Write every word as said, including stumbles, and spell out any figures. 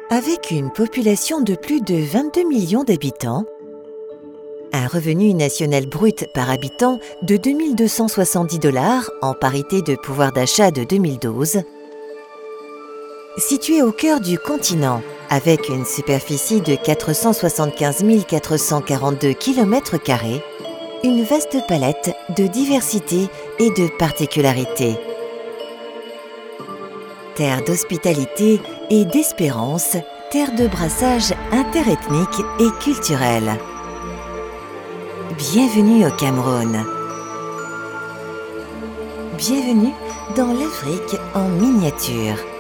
Avec une population de plus de vingt-deux millions d'habitants, un revenu national brut par habitant de deux mille deux cent soixante-dix dollars en parité de pouvoir d'achat de deux mille douze, situé au cœur du continent, avec une superficie de quatre cent soixante-quinze mille quatre cent quarante-deux kilomètres carrés, une vaste palette de diversité et de particularités. Terre d'hospitalité et d'espérance, terre de brassage interethnique et culturel. Bienvenue au Cameroun. Bienvenue dans l'Afrique en miniature.